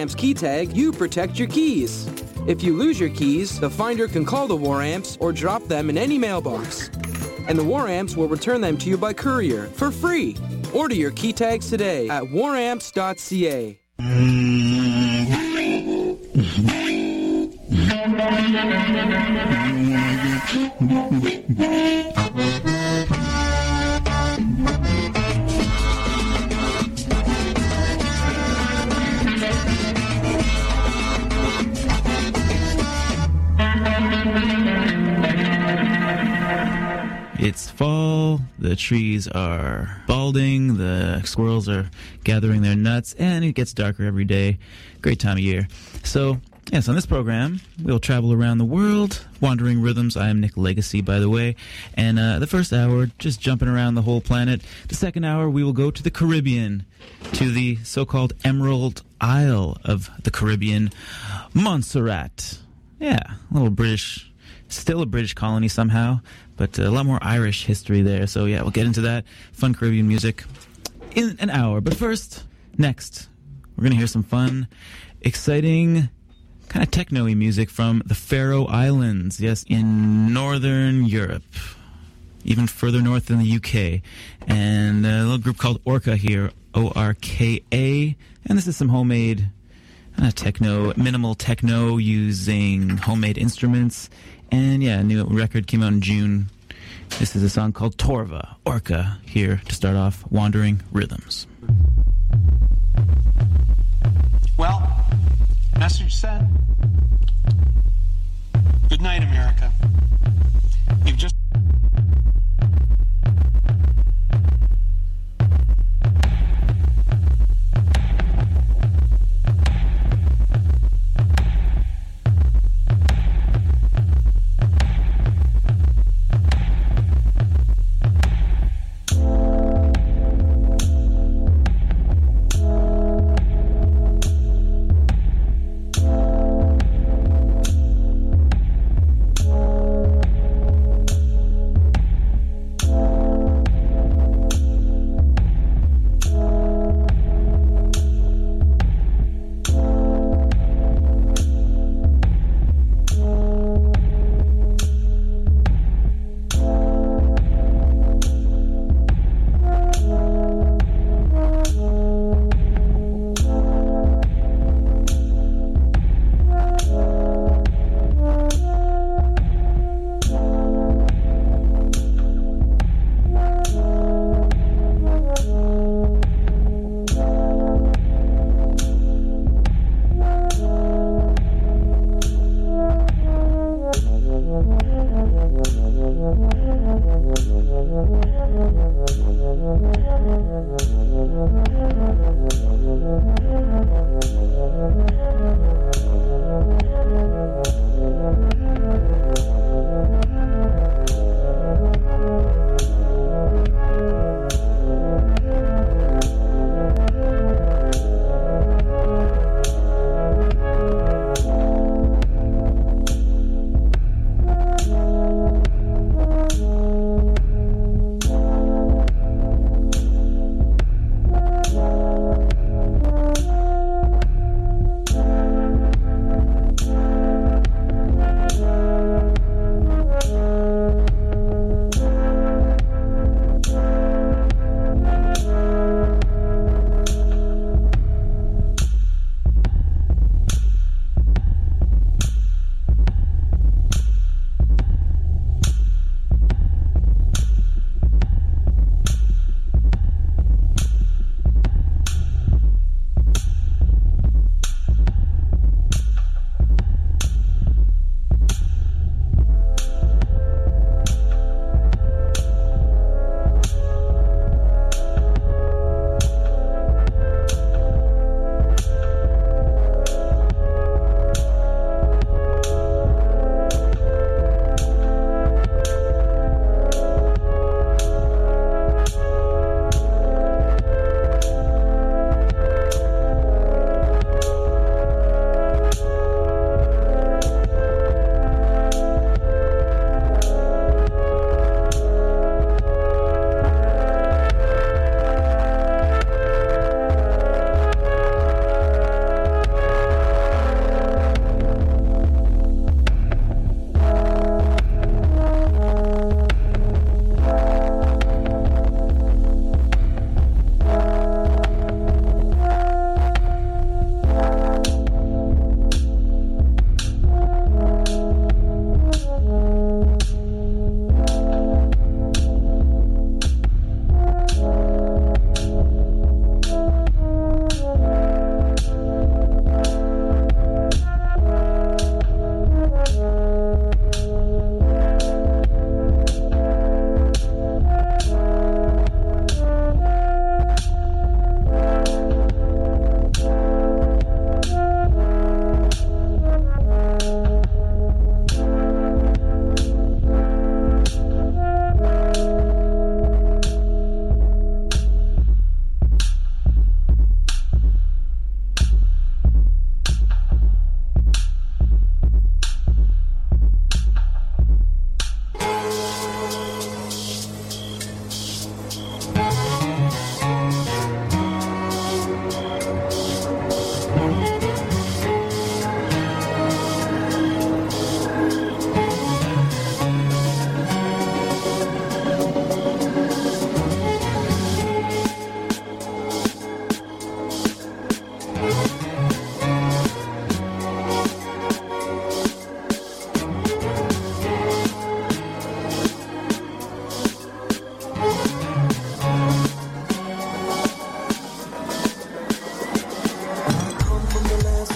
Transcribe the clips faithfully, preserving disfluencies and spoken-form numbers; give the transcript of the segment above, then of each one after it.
Amps key tag, you protect your keys. If you lose your keys, the finder can call the War Amps or drop them in any mailbox. And the War Amps will return them to you by courier for free. Order your key tags today at war amps dot c a. It's fall, the trees are balding, the squirrels are gathering their nuts, and it gets darker every day. Great time of year. So, yes, on this program, we'll travel around the world, wandering rhythms. I am Nick Legacy, by the way. And uh, the first hour, just jumping around the whole planet. The second hour, we will go to the Caribbean, to the so-called Emerald Isle of the Caribbean, Montserrat. Yeah, a little British, still a British colony somehow, but a lot more Irish history there. So yeah, we'll get into that. Fun Caribbean music in an hour. But first, next, we're going to hear some fun, exciting, kind of techno-y music from the Faroe Islands. Yes, in Northern Europe, even further north than the U K. And a little group called Orca here, O R K A. And this is some homemade uh, techno, minimal techno using homemade instruments. And yeah, a new record came out in June. This is a song called Torva, Orca, here to start off Wandering Rhythms. Well, message sent. Good night, America. You've just... Thank you.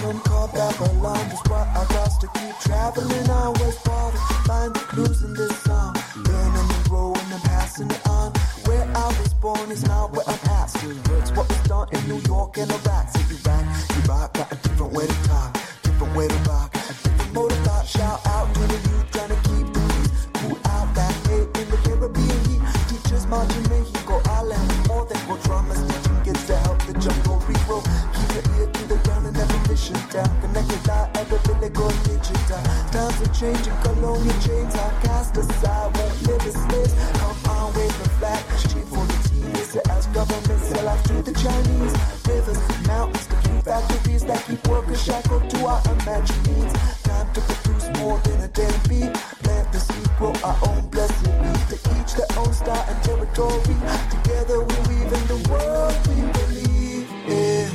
some car Babylon. Just what I got to keep traveling on. West Water, find the clues in this song. Learning and growing and passing it on. Where I was born is not where I passed through. It's what was done in New York and Iraq. So you rock, you rock, got a different way to talk, different way to rock, a different mode of thought. Shout out to the youth trying to keep the peace. Cool out that hate in the Caribbean heat. Teachers marching Mexico Island. More than go drama stitching gets to help the jungle re-roll. Keep your ear to the ground and never mission down. Connected eye, ever really go digital. Times are changing, colonial chains are cast aside. Won't live as slaves. Come on, wave the flag. Street for the teens. As government sell out to the Chinese. Rivers, mountains, the few factories that keep workers shackled to our imagined needs. Time to produce more than a damn beat. Plant the seed, grow our own blessed weed. To each their own style and territory. Together we weave in the world we believe in.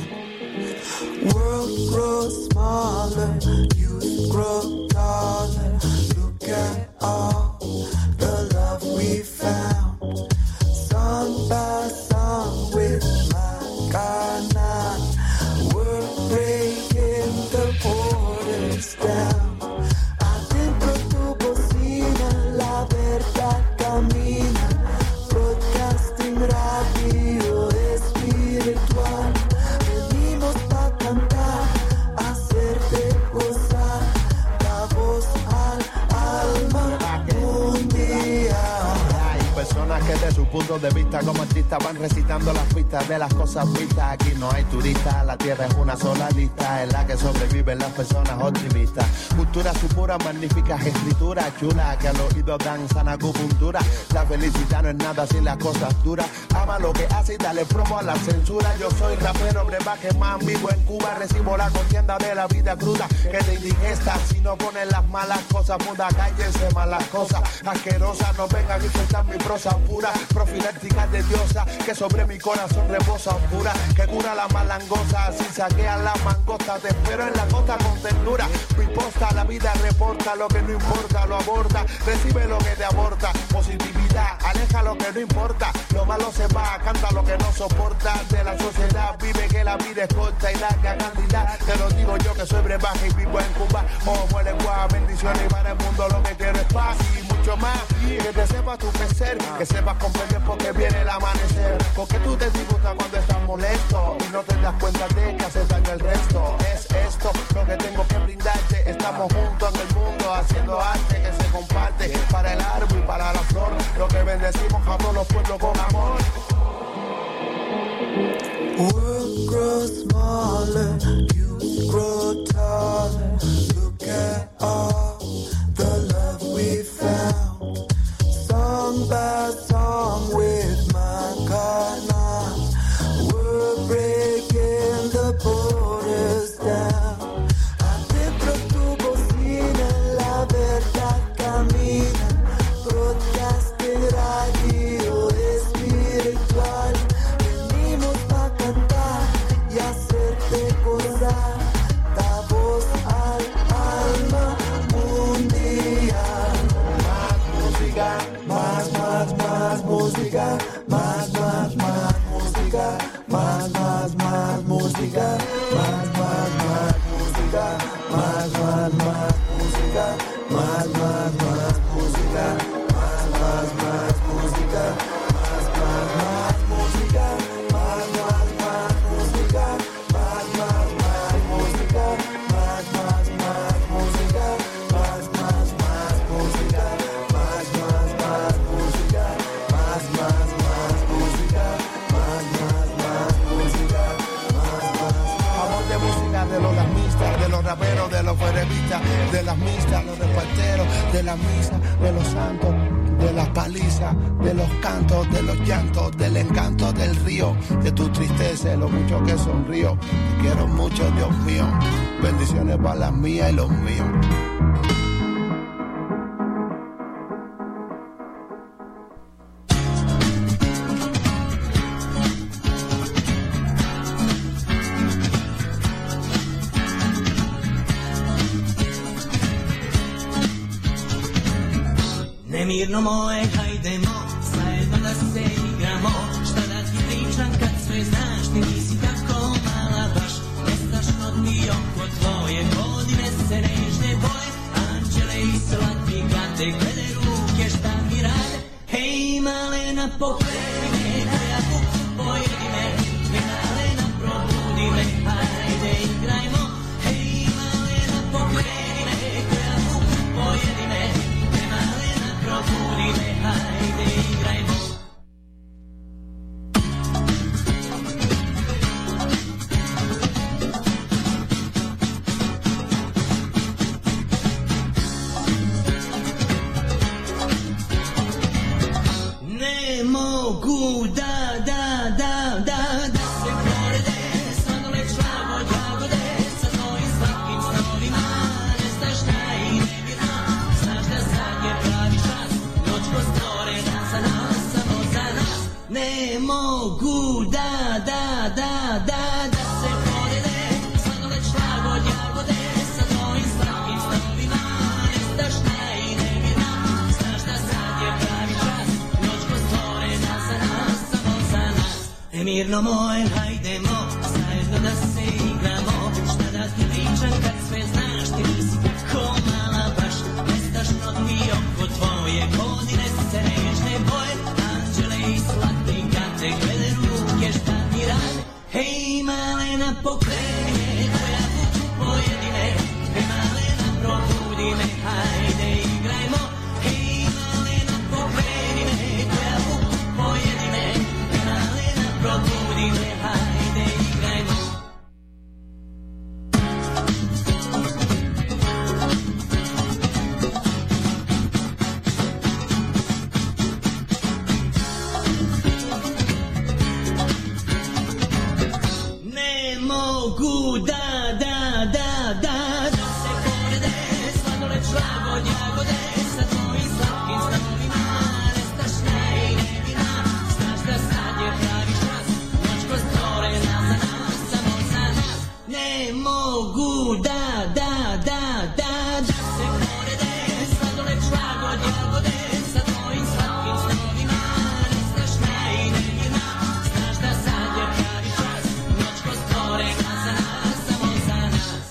World grows smaller, youth grow taller. Look at all the love we found. Song by song with my Ghana. We're breaking the borders down. Adentro tu bocina, la verdad camina. Broadcasting radio espiritual. Venimos pa' cantar, hacerte gozar. La voz al alma mundial. Personas que de su punto de vista como artistas van recitando las pistas de las cosas vistas. Aquí no hay turistas, la tierra es una sola lista en la que sobreviven las personas optimistas. Cultura su pura, magnífica escritura chula que al oído dan sana acupuntura. La felicidad no es nada sin las cosas duras. Ama lo que hace y dale promo a la censura. Yo soy rapero, brebaje man, vivo en Cuba. Recibo la contienda de la vida cruda que te indigesta si no ponen las malas cosas mudas. Cállense malas cosas asquerosas, no vengan a insultar mi prosa pura, profiláctica de diosa, que sobre mi corazón reposa oscura, que cura la malangosa, así saquean las mangostas, te espero en la costa con ternura, mi posta, la vida reporta, lo que no importa, lo aborda, recibe lo que te aborta, positividad, aleja lo que no importa, lo malo se va, canta lo que no soporta, de la sociedad, vive que la vida es corta y larga cantidad, te lo digo yo que soy brebaje y vivo en Cuba, oh, muere guau, bendiciones y para el mundo lo que quiero es paz y mucho más, que te sepas tu crecer, que sepas comprender porque viene el amanecer. Porque tú te disgustas cuando estás molesto y no te das cuenta de que haces daño al resto. Es esto lo que tengo que brindarte. Estamos juntos en el mundo haciendo arte que se comparte para el árbol y para la flor. Lo que bendecimos a todos los pueblos con amor. World grows smaller, you grow taller. Look at all the love we found. Song by song with my Ghana. We're breaking the borders down. Adentro tu bocina, la verdad camina. Broadcasting radio espiritual. Venimos pa' cantar y hacerte gozar. Da voz al alma mundial. Más, más, más música, más, más, más música, más, más, más música, más, más, más música, más, más, más música, más, más, más música, más, más, más música, más, más, más música, más, más, más música, más, más, más música, más, más, más música, más, más, más música. De los lamistas, de los raperos, de los ferevistas, de las mistas, los reparteros, de la misa, de los santos, de las palizas, de los cantos, de los llantos, del encanto del río, de tu tristeza, de lo mucho que sonrío. Te quiero mucho, Dios mío. Bendiciones para las mías y los míos. Nemirno moje, hajdemo, zajedno da se igramo. Šta da ti pričam kad sve znaš, ti nisi tako mala baš. Ne znaš kod mi oko tvoje godine se nežne boje, anđele i slatki gade, glede ruke šta mi rade. Hej malena pokreni me, koja kuku pojedi me, hej malena probudi me, hajde igrajmo. Hej malena pokreni me, koja kuku pojedi me, hej malena probudi me, hajde igrajmo. Ne mogu da, da, da, da, da se porede, sladole člavo jagode, sa tvojim slatkim snovima, ne znaš šta i ne vira, znaš da sad je pravi čas, noćko stvorena za nas, samo za nas. Ne mogu da, da, da, da, da se porede, sladole člavo jagode, sa tvojim slatkim snovima, ne znaš šta i ne vira, znaš da sad je pravi čas, noćko stvorena za nas, samo za nas. Mirno moj, hajdemo, zajedno da se igramo, šta da ti pričam kad sve znaš, ti nisi ko mala baš, nestašno ti oko tvoje godine se nežne boje, anđele i slatki gade, glede ruke šta mi rade. Hej malena pokreni me, koja kuku pojedi me, hej malena probudi me, hajde igrajmo. Hej malena pokreni me, koja kuku pojedi me, hej malena probudi me, hajde igrajmo. Ne mogu da, da, da, da, da se porede, sladole člavo jagode, sa tvojim slatkim snovima, ne znaš šta i ne vira, znaš da sad je pravi čas, noćko stvorena za nas, samo za nas. Ne mogu da, da, da, da, da se porede, sladole člavo jagode, sa tvojim slatkim snovima, ne znaš šta i ne vira, znaš da sad je pravi čas, noćko stvorena za nas, samo za nas.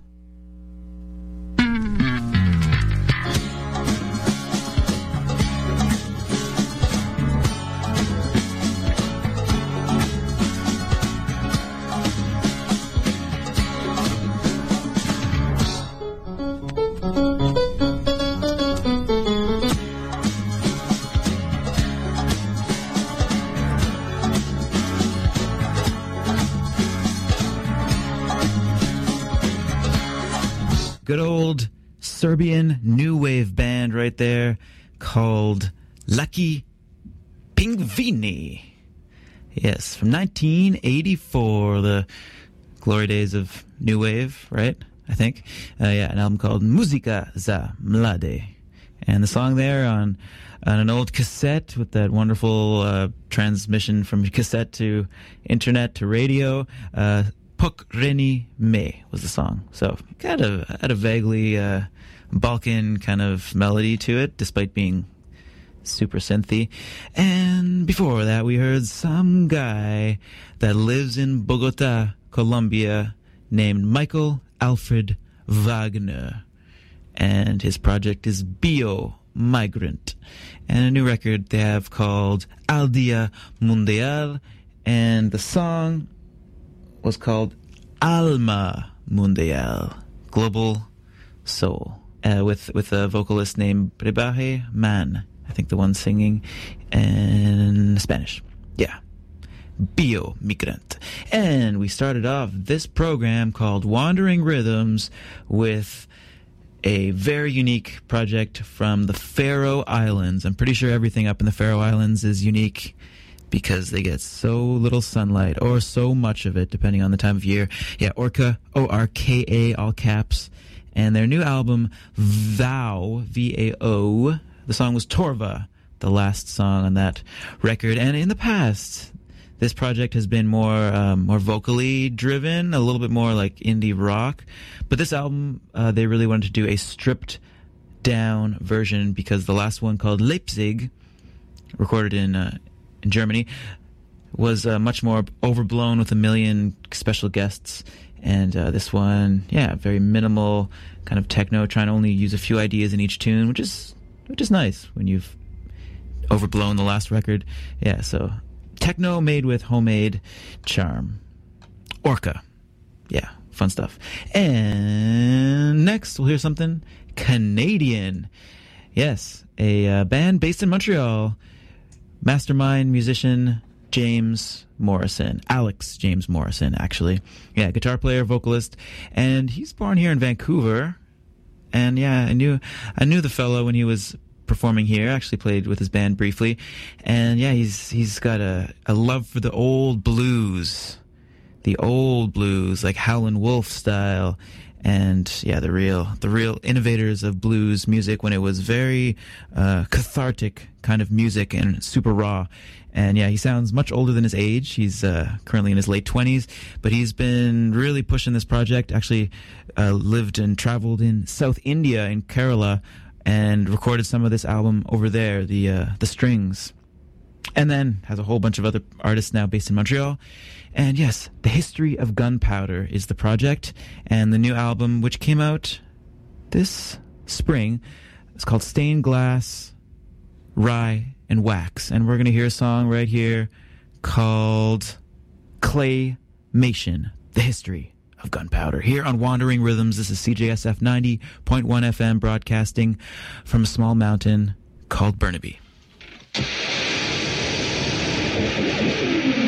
Good old Serbian new wave band right there called Lucky Pingvini. Yes, from nineteen eighty-four, the glory days of new wave, right? I think. Uh, yeah, an album called Muzika za Mlade. And the song there on, on an old cassette with that wonderful uh, transmission from cassette to internet to radio, uh, Pokreni Me was the song. So had a had a vaguely uh, Balkan kind of melody to it, despite being super synthy. And before that, we heard some guy that lives in Bogota, Colombia, named Michael Alfred Wagner, and his project is Bio Migrant, and a new record they have called Al Dia Mundial, and the song was called Alma Mundial, Global Soul, uh, with with a vocalist named Brebaje Man. I think the one singing in Spanish. Yeah. Bio Migrant. And we started off this program called Wandering Rhythms with a very unique project from the Faroe Islands. I'm pretty sure everything up in the Faroe Islands is unique because they get so little sunlight, or so much of it, depending on the time of year. Yeah, Orca, O R K A, all caps. And their new album, Vao, V A O, the song was Torva, the last song on that record. And in the past, this project has been more um, more vocally driven, a little bit more like indie rock. But this album, uh, they really wanted to do a stripped down version, because the last one, called Leipzig, recorded in uh, in Germany, was uh, much more overblown with a million special guests. And uh, this one, yeah, very minimal kind of techno, trying to only use a few ideas in each tune, which is which is nice when you've overblown the last record. Yeah, so techno made with homemade charm. Orca. Yeah, fun stuff. And next, we'll hear something Canadian. Yes, a uh, band based in Montreal. Mastermind musician James Morrison. Alex James Morrison, actually. Yeah, guitar player, vocalist. And he's born here in Vancouver. And yeah, I knew I knew the fellow when he was performing here. I actually played with his band briefly. And yeah, he's he's got a, a love for the old blues. The old blues, like Howlin' Wolf style. And yeah, the real the real innovators of blues music when it was very uh, cathartic kind of music and super raw. And yeah, he sounds much older than his age. He's uh, currently in his late twenties, but he's been really pushing this project. Actually uh, lived and traveled in South India, in Kerala, and recorded some of this album over there, the uh, the Strings. And then has a whole bunch of other artists now based in Montreal. And yes, The History of Gunpowder is the project. And the new album, which came out this spring, is called Stained Glass, Rye, and Wax. And we're going to hear a song right here called Claymation, The History of Gunpowder. Here on Wandering Rhythms, this is C J S F ninety point one F M broadcasting from a small mountain called Burnaby. Thank you.